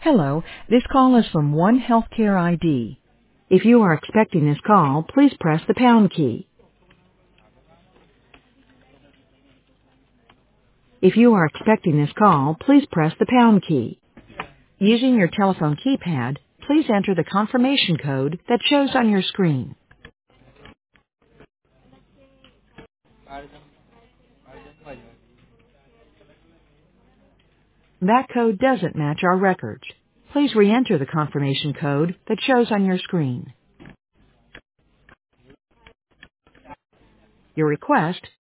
Hello, this call is from One Healthcare ID. If you are expecting this call, please press the pound key. If you are expecting this call, please press the pound key. Using your telephone keypad, please enter the confirmation code that shows on your screen. That code doesn't match our records. Please re-enter the confirmation code that shows on your screen. Your request